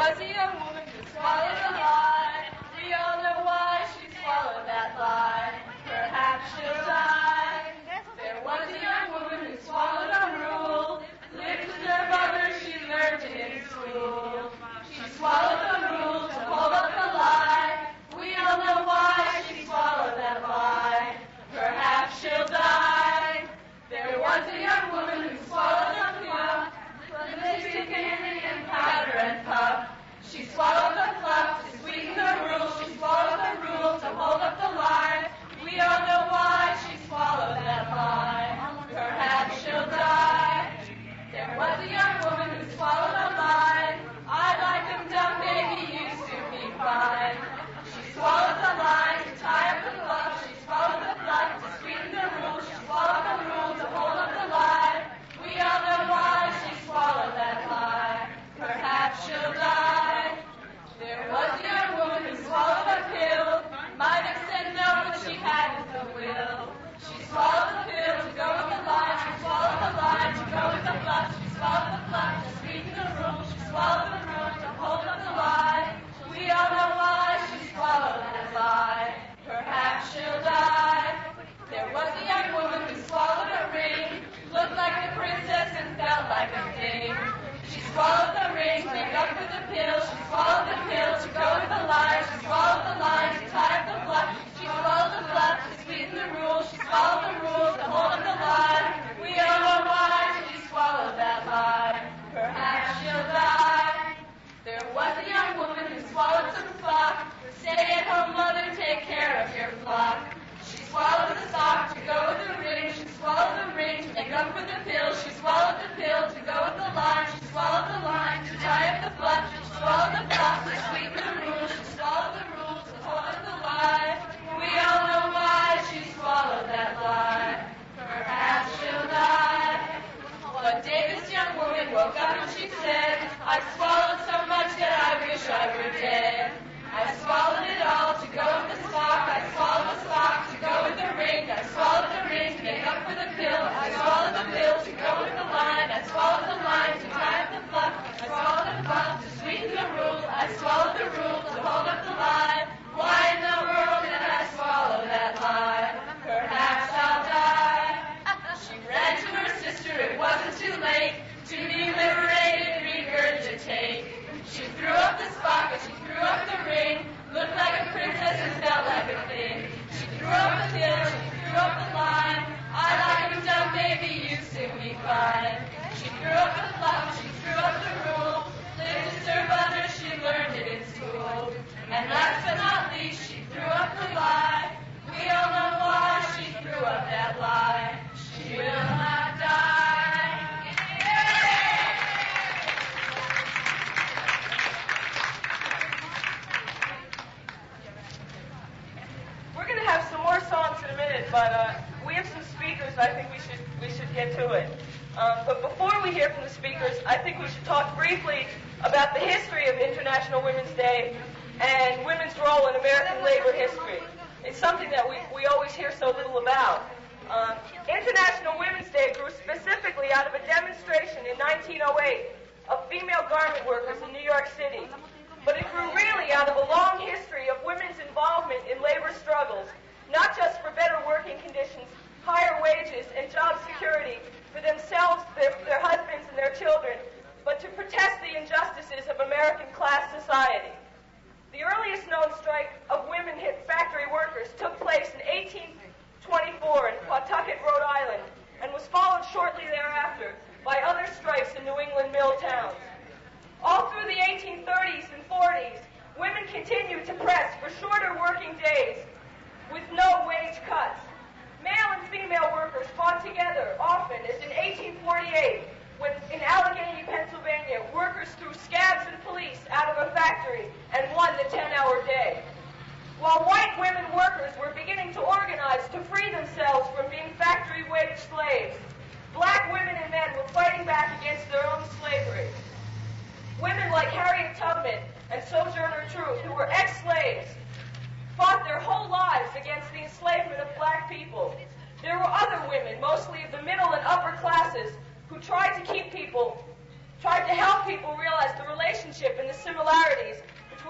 was a young woman who swallowed a lie. We all know why she swallowed that lie. Perhaps she'll die. There was a young woman who swallowed a rule. Lived with her mother, she learned it in school. She swallowed the rule to hold up the lie. We all know why she swallowed that lie. Perhaps she'll die. There was a young woman who swallowed a fluff. Lipstick, candy, and powder and puff. She swallowed the fluff to sweeten the rule. She swallowed the rule to hold up the lie. We all know why she swallowed that lie. Perhaps she'll die. There was a young woman who swallowed a lie. I like him dumb, baby, used to be fine. She swallowed the lie to tie up the fluff. She swallowed the fluff to sweeten the rule. She swallowed the rule to hold up the lie. We all know why she swallowed that lie. Perhaps she'll die. There was a young woman who swallowed a pill. Might have said no, but she hadn't the will. She swallowed the pill to go with the lie. She swallowed the lie to go with the fluff. She swallowed the fluff to sweeten the rule. She swallowed the rule to hold up the lie. We all know why she swallowed that lie. Perhaps she'll die. There was a young woman who swallowed a ring. Looked like a princess and felt like a king. She swallowed the ring, made up with the pill. She swallowed the pill to go with the lie. She swallowed the lie to tie up the fluff. She swallowed the fluff to sweeten the rule. She swallowed the rule to hold up the lie. We all know why she swallowed that lie. Perhaps she'll die. There was a young woman who swallowed some sock. Stay at home, mother, take care of your flock. She swallowed the sock to go with the ring. She swallowed the ring to make up with the pill. She swallowed the pill to go with the line. She swallowed the line to tie up the fluff. She swallowed the fluff to sweeten the rule. She swallowed the rule to hold up the lie. We all know why she swallowed that lie. Perhaps she'll die. One day this young woman woke up and she said, I swallowed so much that I wish I were dead. I swallowed it all to go with the sock. I swallowed the sock to go with the ring. I swallowed the ring to make up for the pill. I swallowed the pill to go with the line. I swallowed the line to tie up the fluff. I swallowed the fluff to sweeten the rule. I swallowed the rule to hold up the lie. Why in the world did I swallow that lie? Perhaps I'll die. She ran to her sister. It wasn't too late to be liberated, regurgitate. She threw up the spark, she threw up the ring, looked like a princess and felt like a king. She threw up the pill, she threw up the line. I like him dumb, baby, used to be fine. She threw up the fluff, she threw up the rule. Lived to serve others, she learned it in school. And last but not least, she threw up the lie. We all know why she threw up that lie. She will not die. We're going to have some more songs in a minute, but we have some speakers. I think we should get to it. But before we hear from the speakers, I think we should talk briefly about the history of International Women's Day and women's role in American labor history. It's something that we always hear so little about. International Women's Day grew specifically out of a demonstration in 1908 of female garment workers in New York City. But it grew really out of a long history of women's involvement in labor struggles, not just for better working conditions, higher wages, and job security for themselves, their husbands, and their children, but to protest the injustices of American class society. The earliest known strike of women factory workers took place in 1824 in Pawtucket, Rhode Island, and was followed shortly thereafter by other strikes in New England mill towns. All through the 1830s and 40s, women continued to press for shorter working days with no wage cuts. Male and female workers fought together often, as in 1848, when in Allegheny, Pennsylvania, workers threw scabs and police out of a factory and won the 10-hour day. While white women workers were beginning to organize to free themselves from being factory wage slaves, black women and men were fighting back against their own slavery. Women like Harriet Tubman and Sojourner Truth, who were ex-slaves, fought their whole lives against the enslavement of black people. There were other women, mostly of the middle and upper classes, who tried to help people realize the relationship and the similarities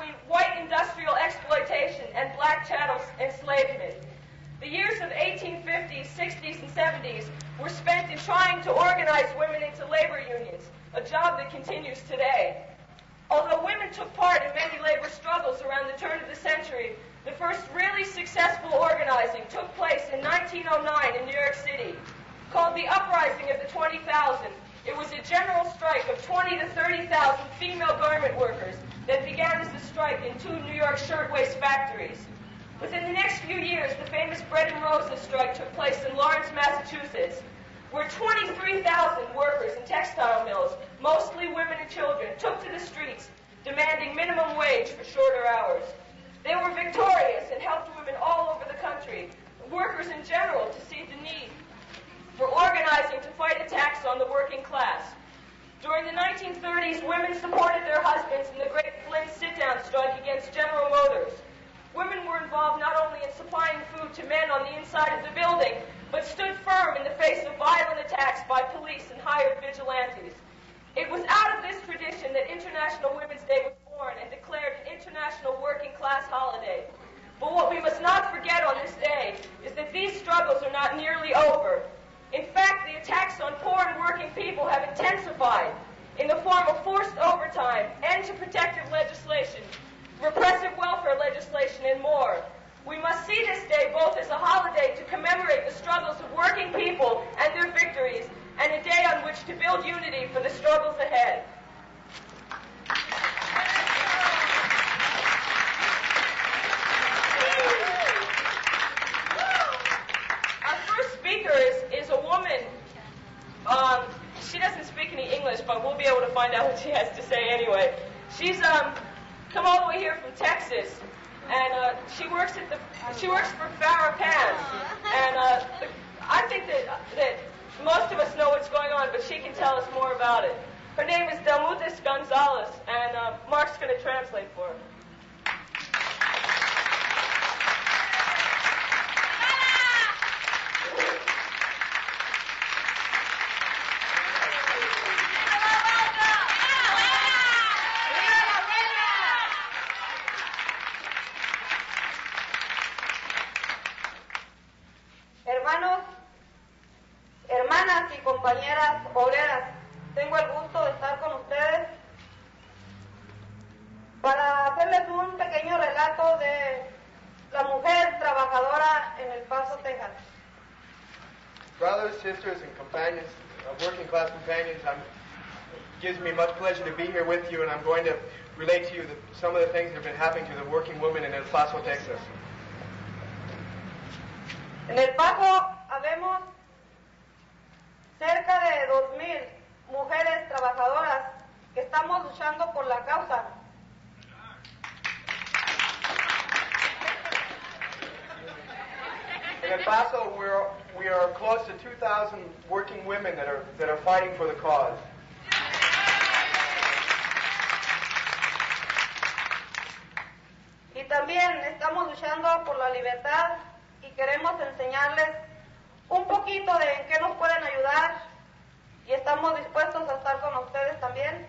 between white industrial exploitation and black chattel enslavement. The years of the 1850s, 60s, and 70s were spent in trying to organize women into labor unions, a job that continues today. Although women took part in many labor struggles around the turn of the century, the first really successful organizing took place in 1909 in New York City. Called the Uprising of the 20,000, it was a general strike of 20 to 30,000 female garment workers that began as a strike in 2 New York shirtwaist factories. Within the next few years, the famous Bread and Roses strike took place in Lawrence, Massachusetts, where 23,000 workers in textile mills, mostly women and children, took to the streets, demanding minimum wage for shorter hours. They were victorious and helped women all over the country, workers in general, to see the need for organizing to fight attacks on the working class. During the 1930s, women supported their husbands in the Great Flint sit-down strike against General Motors. Women were involved not only in supplying food to men on the inside of the building, but stood firm in the face of violent attacks by police and hired vigilantes. It was out of this tradition that International Women's Day was born and declared an international working class holiday. But what we must not forget on this day is that these struggles are not nearly over. In fact, the attacks on poor and working people have intensified in the form of forced overtime, end to protective legislation, repressive welfare legislation, and more. We must see this day both as a holiday to commemorate the struggles of working people and their victories, and a day on which to build unity for the struggles ahead. Our first speaker is a woman. She doesn't speak any English, but we'll be able to find out what she has to say anyway. She's come all the way here from Texas, and she works for Farrah Pans, and I think that most of us know what's going on, but she can tell us more about it. Her name is Delmutis Gonzalez, and Mark's going to translate for her. Hermanas y compañeras obreras, tengo el gusto de estar con ustedes para hacerles un pequeño relato de la mujer trabajadora en El Paso, Texas. Brothers, sisters, and companions, working class companions, it gives me much pleasure to be here with you, and I'm going to relate to you some of the things that have been happening to the working women in El Paso, Texas. En El Paso habemos cerca de 2,000 mujeres trabajadoras que estamos luchando por la causa. In El Paso, we are close to 2,000 working women that are fighting for the cause. Y también estamos luchando por la libertad y queremos enseñarles un poquito de en qué nos pueden ayudar y estamos dispuestos a estar con ustedes también.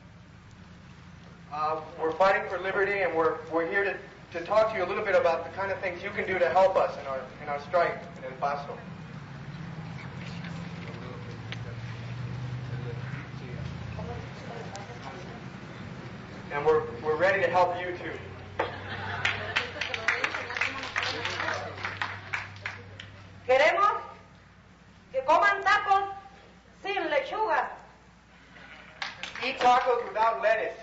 We're fighting for liberty, and we're here to talk to you a little bit about the kind of things you can do to help us in our strike in El Paso. And we're ready to help you too. Queremos que coman tacos sin lechuga. Eat tacos without lettuce.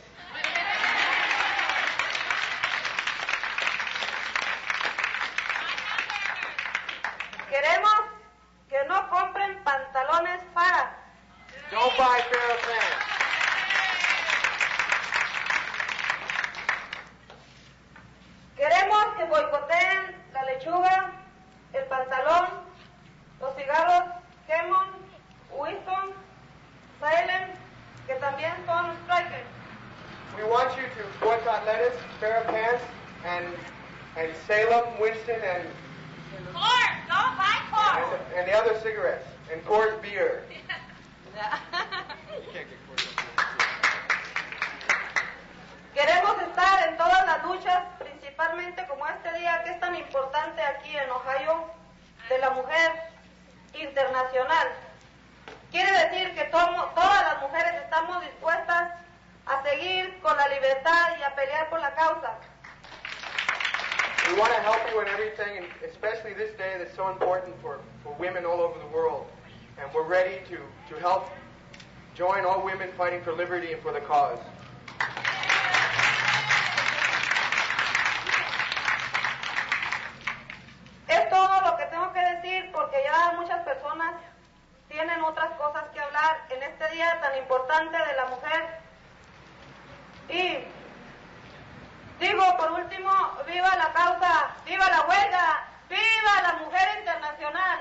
Queremos que no compren pantalones Farrah. Don't buy Farrah pants. Queremos que boicoteen la lechuga, el pantalón, los cigarros Kemon, Winston, Salem, que también son strikers. We want you to boycott lettuce, Farrah pants, and Salem, Winston, and Coors, don't buy Coors. and the other cigarettes, and Coors beer. Queremos estar en todas principalmente como este día que es tan importante aquí en Ohio, de la mujer internacional. Quiere decir que todas las mujeres estamos dispuestas a seguir con la libertad y a pelear por la causa. We want to help you in everything, and especially this day that's so important for women all over the world. And we're ready to help join all women fighting for liberty and for the cause. Es todo lo que tengo que decir porque ya muchas personas tienen otras cosas que hablar en este día tan importante de la mujer. Y digo por último, viva la causa, viva la huelga, viva la mujer internacional.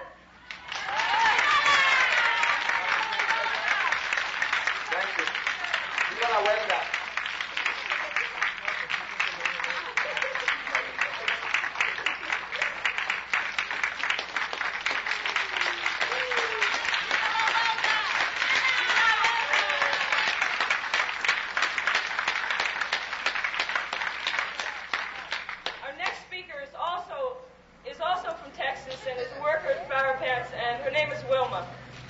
Thank you. Viva la huelga. Our next speaker is also from Texas and is a worker at Flower Pants, and her name is Wilma.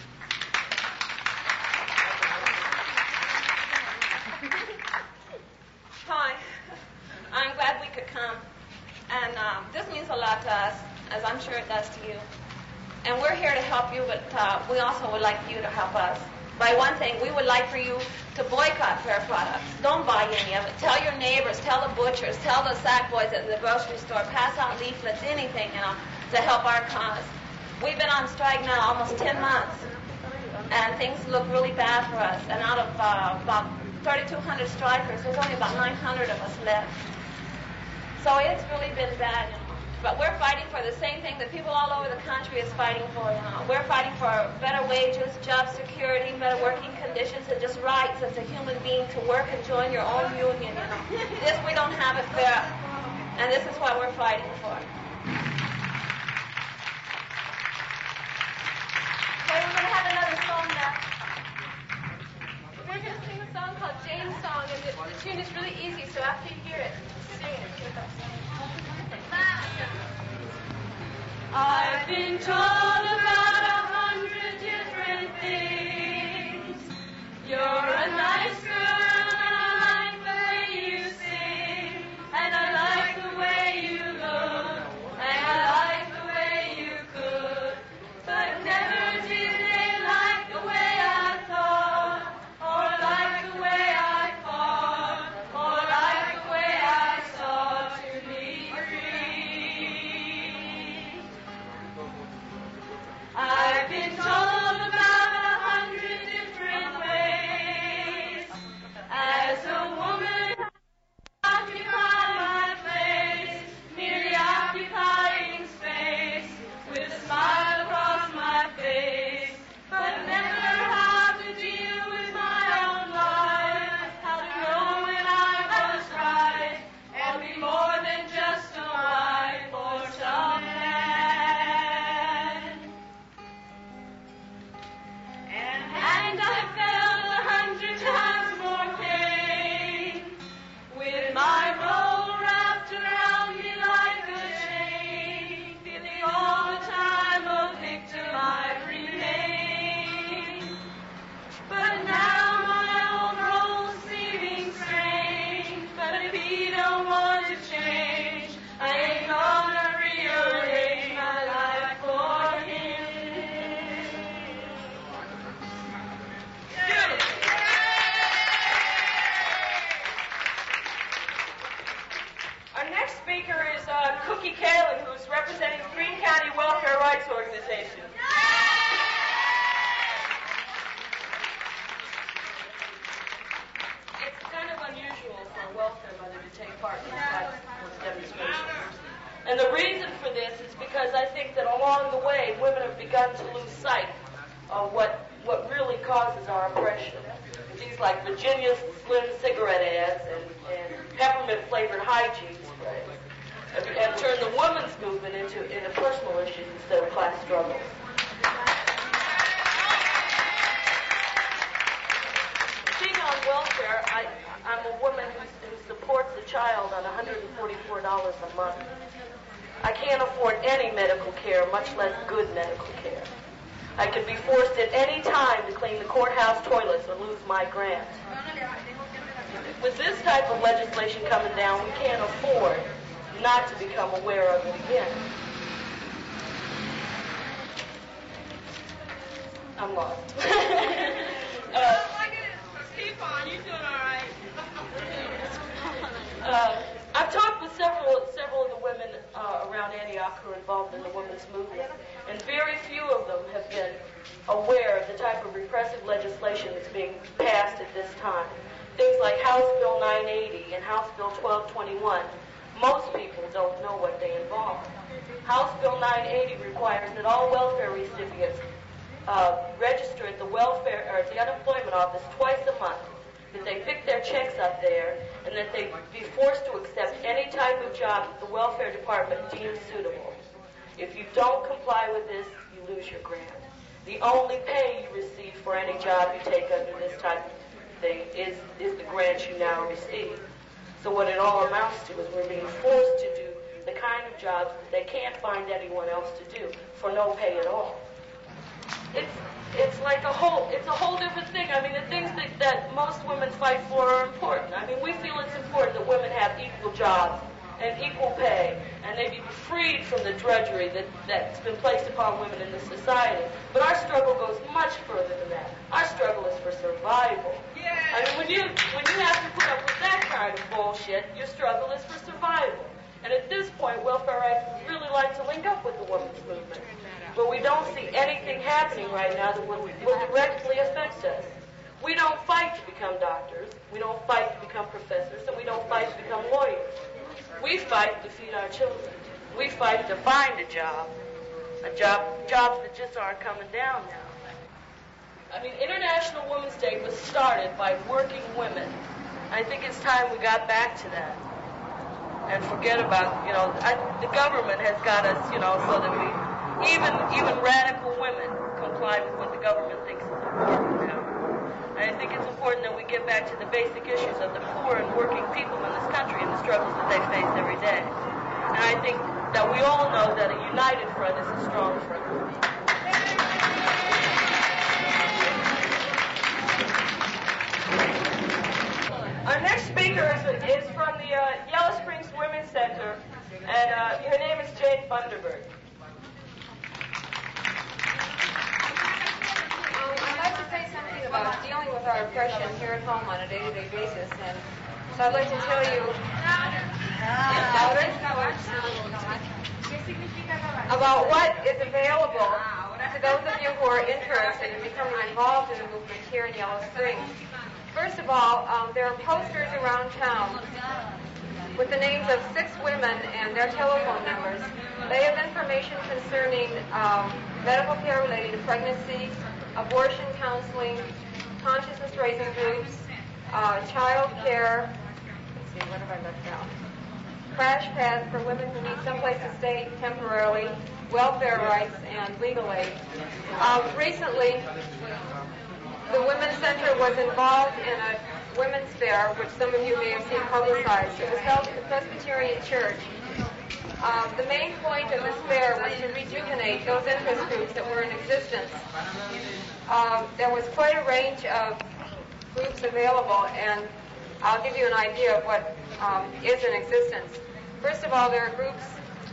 Hi, I'm glad we could come, and this means a lot to us, as I'm sure it does to you. And we're here to help you, but we also would like you to help us. By one thing, we would like for you to boycott fair products. Don't buy any of it. Tell your neighbors, tell the butchers, tell the sack boys at the grocery store, pass out leaflets, anything, to help our cause. We've been on strike now almost 10 months, and things look really bad for us. And out of about 3,200 strikers, there's only about 900 of us left. So it's really been bad, But we're fighting for the same thing that people all over the country is fighting for, We're fighting for better wages, job security, better working conditions, and just rights as a human being to work and join your own union, This we don't have it fair, and this is what we're fighting for. Okay, we're going to have another song now. We're going to sing a song called Jane's Song, and the tune is really easy, so after you hear it, sing it with us. I've been told about 100 different things. You're a nice girl, and I like the way you sing, and I like the way you look, and I like the way you cook. But never did they like the way I thought, or like the way I fought, or like the way I sought to be free. I've been told about 100 different ways. As a woman, I occupy my place, merely occupying space, with a smile across my face, but never how to deal with my own life, how to know when I was right, and be more than just a wife or some man. And I felt 100 times more pain, with my role wrapped around me like a chain, feeling all the time a victim I've remained. But now my old role's seeming strange, but if he don't want to change, I ain't gonna rearrange my life for him. Our next speaker is Cookie Kalin, who's representing the Greene County Welfare Rights Organization. It's kind of unusual for a welfare mother to take part in this type of demonstration. And the reason for this is because I think that along the way, women have begun to lose sight of what really causes our oppression. Things like Virginia Slim cigarette ads and peppermint-flavored hygiene sprays, and turn the women's movement into personal issues instead of class struggles. Being on welfare, I'm a woman who supports the child child on $144 a month. I can't afford any medical care, much less good medical care. I could be forced at any time to clean the courthouse toilets or lose my grant. With this type of legislation coming down, we can't afford not to become aware of it again. I'm lost. Keep on, you're doing all right. I've talked with several of the women around Antioch who are involved in the women's movement, and very few of them have been aware of the type of repressive legislation that's being passed at this time. Things like House Bill 980 and House Bill 1221. Most people don't know what they involve. House Bill 980 requires that all welfare recipients register at the welfare or at the unemployment office twice a month, that they pick their checks up there, and that they be forced to accept any type of job that the welfare department deems suitable. If you don't comply with this, you lose your grant. The only pay you receive for any job you take under this type of thing is the grant you now receive. So what it all amounts to is we're being forced to do the kind of jobs that they can't find anyone else to do for no pay at all. It's a whole different thing. I mean, the things that most women fight for are important. I mean, we feel it's important that women have equal jobs and equal pay, and they be freed from the drudgery that's been placed upon women in this society. But our struggle goes much further than that. Our struggle is for survival. Yeah. I mean, when you have to put up with that kind of bullshit, your struggle is for survival. And at this point, welfare rights would really like to link up with the women's movement. But we don't see anything happening right now that will directly affect us. We don't fight to become doctors. We don't fight to become professors. And we don't fight to become lawyers. We fight to feed our children. We fight to find a job. Jobs that just aren't coming down now. I mean, International Women's Day was started by working women. I think it's time we got back to that. And forget about, the government has got us, so that we, even radical women comply with what the government thinks is important now. And I think it's important that we get back to the basic issues of the poor and working people in this country and the struggles that they face every day. And I think that we all know that a united front is a strong front. Our next speaker is from the Yellow Springs Women's Center, and her name is Jane Funderburg. I'd like to say something about dealing with our oppression here at home on a day-to-day basis, and so I'd like to tell you about what is available to those of you who are interested in becoming involved in the movement here in Yellow Springs. First of all, there are posters around town with the names of 6 women and their telephone numbers. They have information concerning medical care related to pregnancy, abortion counseling, consciousness raising groups, child care, let's see, what have I left out? Crash pads for women who need someplace to stay temporarily, welfare rights, and legal aid. Recently, the Women's Center was involved in a women's fair, which some of you may have seen publicized. It was held at the Presbyterian Church. The main point of this fair was to rejuvenate those interest groups that were in existence. There was quite a range of groups available, and I'll give you an idea of what is in existence. First of all, there are groups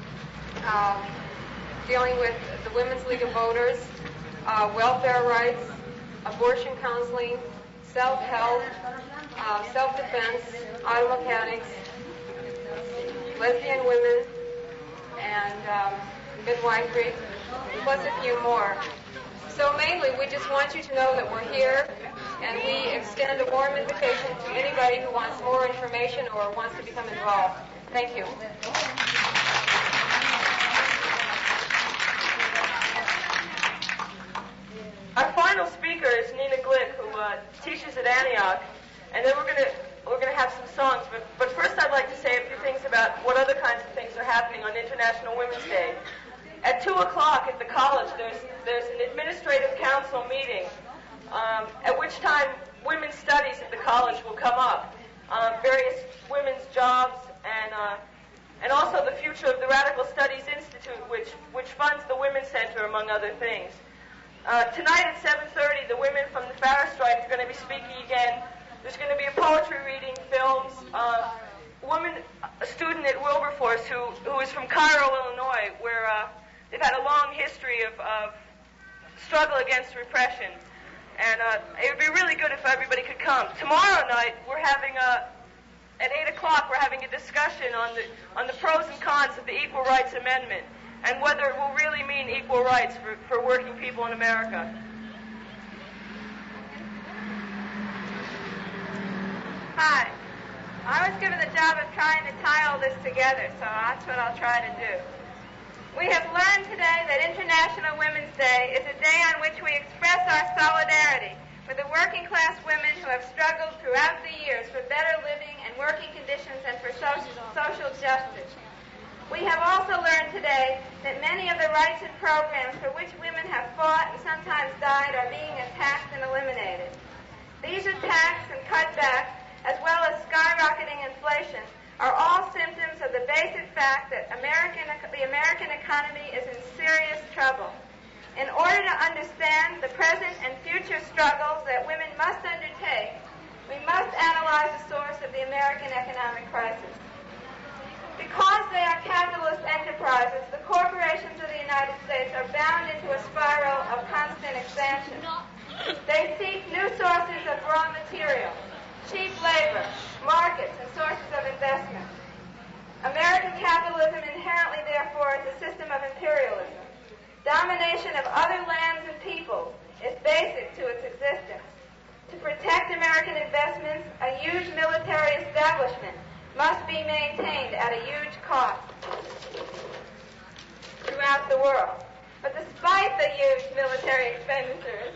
dealing with the Women's League of Voters, welfare rights, abortion counseling, self-help, self-defense, auto mechanics, lesbian women, and midwifery, plus a few more. So mainly, we just want you to know that we're here, and we extend a warm invitation to anybody who wants more information or wants to become involved. Thank you. Our final speaker is Nina Glick, who teaches at Antioch, and then we're gonna have some songs. But first, I'd like to say a few things about what other kinds of things are happening on International Women's Day. At 2:00 at the college, there's an administrative council meeting, at which time women's studies at the college will come up. Various women's jobs, and also the future of the Radical Studies Institute, which funds the Women's Center, among other things. Tonight at 7:30, the women from the Farrar Strike are going to be speaking again. There's going to be a poetry reading, films. A student at Wilberforce who is from Cairo, Illinois, where they've had a long history of struggle against repression. And it would be really good if everybody could come. Tomorrow night, we're having at 8 o'clock, we're having a discussion on the pros and cons of the Equal Rights Amendment and whether it will really mean equal rights for working people in America. Hi. I was given the job of trying to tie all this together, so that's what I'll try to do. We have learned today that International Women's Day is a day on which we express our solidarity with the working class women who have struggled throughout the years for better living and working conditions and for social justice. We have also learned today that many of the rights and programs for which women have fought and sometimes died are being attacked and eliminated. These attacks and cutbacks, as well as skyrocketing inflation, are all symptoms of the basic fact that the American economy is in serious trouble. In order to understand the present and future struggles that women must undertake, we must analyze the source of the American economic crisis. Because they are capitalist enterprises, the corporations of the United States are bound into a spiral of constant expansion. They seek new sources of raw material, cheap labor, markets, and sources of investment. American capitalism inherently, therefore, is a system of imperialism. Domination of other lands and peoples is basic to its existence. To protect American investments, a huge military establishment must be maintained at a huge cost throughout the world. But despite the huge military expenditures,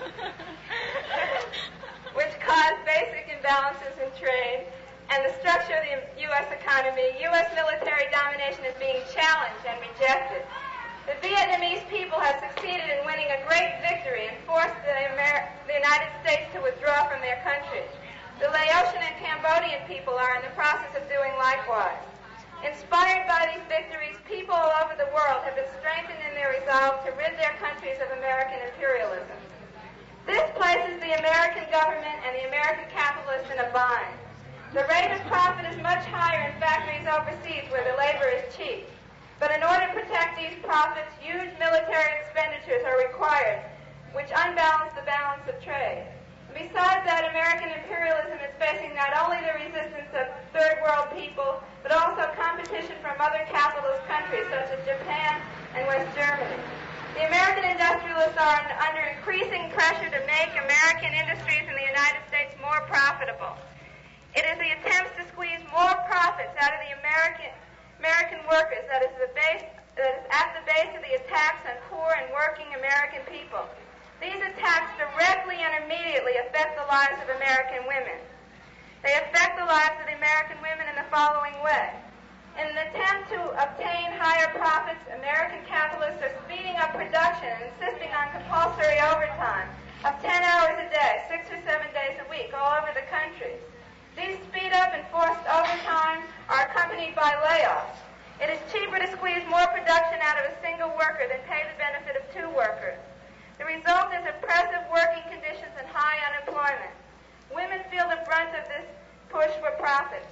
which cause basic imbalances in trade and the structure of the U.S. economy, U.S. military domination is being challenged and rejected. The Vietnamese people have succeeded in winning a great victory and forced the United States to withdraw from their country. The Laotian and Cambodian people are in the process of doing likewise. Inspired by these victories, people all over the world have been strengthened in their resolve to rid their countries of American imperialism. This places the American government and the American capitalists in a bind. The rate of profit is much higher in factories overseas where the labor is cheap. But in order to protect these profits, huge military expenditures are required, which unbalance the balance of trade. Besides that, American imperialism is facing not only the resistance of third world people, but also competition from other capitalist countries such as Japan and West Germany. The American industrialists are under increasing pressure to make American industries in the United States more profitable. It is the attempts to squeeze more profits out of the American workers that is at the base of the attacks on poor and working American people. These attacks directly and immediately affect the lives of American women. They affect the lives of the American women in the following way. In an attempt to obtain higher profits, American capitalists are speeding up production and insisting on compulsory overtime of 10 hours a day, 6 or 7 days a week, all over the country. These speed up and forced overtime are accompanied by layoffs. It is cheaper to squeeze more production out of a single worker than pay the benefit of 2 workers. The result is oppressive working conditions and high unemployment. Women feel the brunt of this push for profit.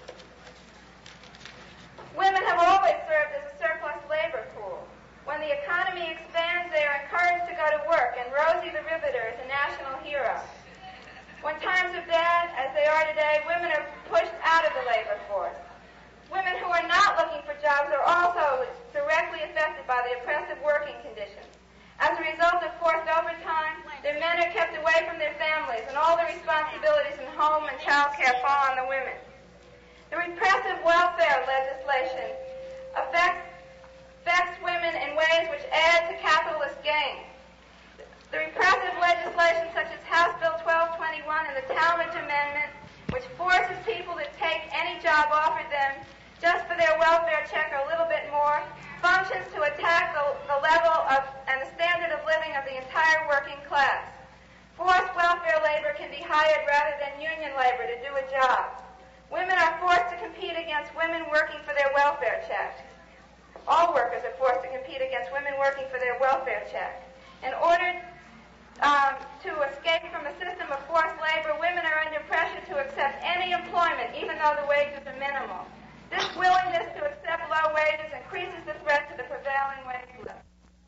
Women have always served as a surplus labor pool. When the economy expands, they are encouraged to go to work, and Rosie the Riveter is a national hero. When times are bad, as they are today, women are pushed out of the labor force. Women who are not looking for jobs are also directly affected by the oppressive working conditions. As a result of forced overtime, their men are kept away from their families, and all the responsibilities in home and child care fall on the women. The repressive welfare legislation affects women in ways which add to capitalist gains. The repressive legislation such as House Bill 1221 and the Talmadge Amendment, which forces people to take any job offered them just for their welfare check or a little bit more, functions to attack the level of and the standard of living of the entire working class. Forced welfare labor can be hired rather than union labor to do a job. Women are forced to compete against against women working for their welfare check. All workers are forced to compete against women working for their welfare check. In order to escape from a system of forced labor, women are under pressure to accept any employment, even though the wages are minimal. This willingness to accept low wages increases the threat to the prevailing wage level.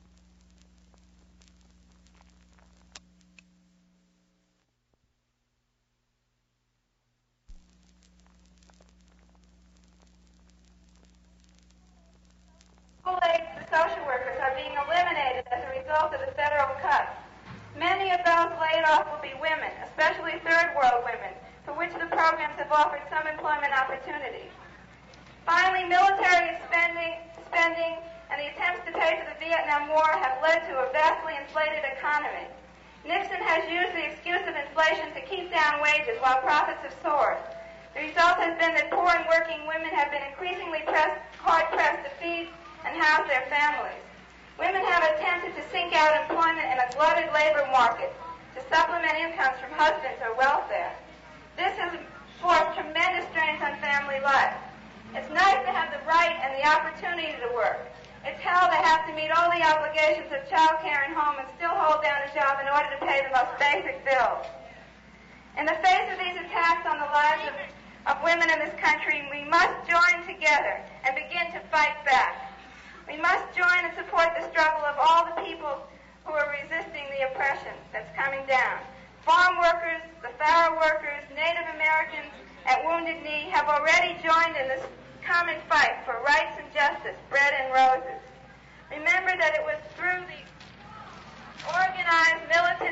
Social workers are being eliminated as a result of the federal cuts. Many of those laid off will be women, especially third world women, for which the programs have offered some employment opportunities. Finally, military spending and the attempts to pay for the Vietnam War have led to a vastly inflated economy. Nixon has used the excuse of inflation to keep down wages while profits have soared. The result has been that poor and working women have been increasingly hard-pressed to feed and house their families. Women have attempted to seek out employment in a glutted labor market to supplement incomes from husbands or welfare. This has forced tremendous strains on family life. It's nice to have the right and the opportunity to work. It's hell to have to meet all the obligations of child care and home and still hold down a job in order to pay the most basic bills. In the face of these attacks on the lives of women in this country, we must join together and begin to fight back. We must join and support the struggle of all the people who are resisting the oppression that's coming down. Farm workers, the Faro workers, Native Americans at Wounded Knee have already joined in this common fight for rights and justice, bread and roses. Remember that it was through the organized militant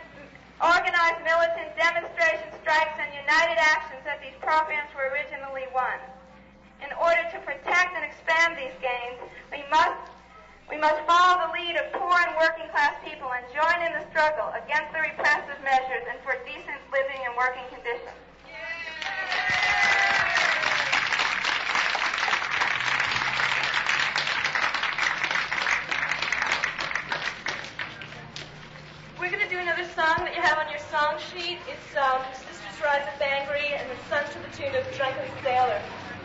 demonstrations, strikes, and united actions that these programs were originally won. In order to protect and expand these gains, we must follow the lead of poor and working class people and join in the struggle against the repressive measures and for decent living and working conditions. We're going to do another song that you have on your song sheet. It's Sisters Rise Up Angry, and it's sung to the tune of Drunken Sailor.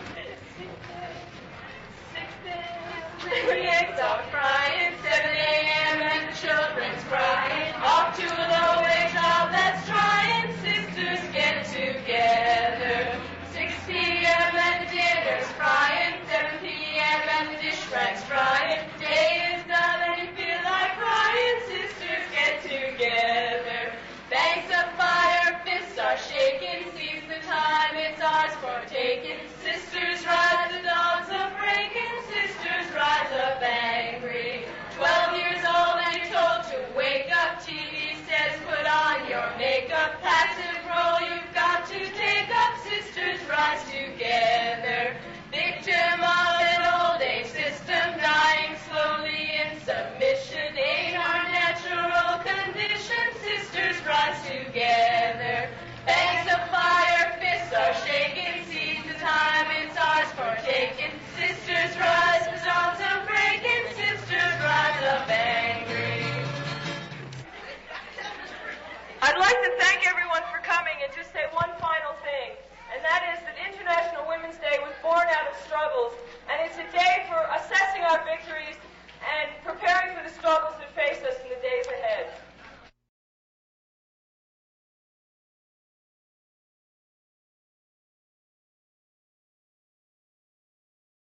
The eggs are frying, 7 a.m. and the children's crying. Off to a low-wage job that's trying. Sisters get together. 6 p.m. and the dinner's frying. 7 p.m. and the dish rag's frying. Day is done and you feel like crying. Sisters get together. Banks of fire, fists are shaking. Seize the time, it's ours for taking. Sisters rise, the dogs are breaking. Sisters rise up angry. 12 years old and you're told to wake up. TV says put on your makeup. Passive role you've got to take up. Sisters rise together. Victim of an old age system, dying slowly in submission. Ain't our natural condition. Sisters rise together. Bags of fire, fists are shaking. Seize the time, it's ours for taking. Sisters rise, the dogs are breaking. Sisters rise up angry. I'd like to thank everyone for coming and just say one final thing, and that is that International Women's Day was born out of struggles, and it's a day for a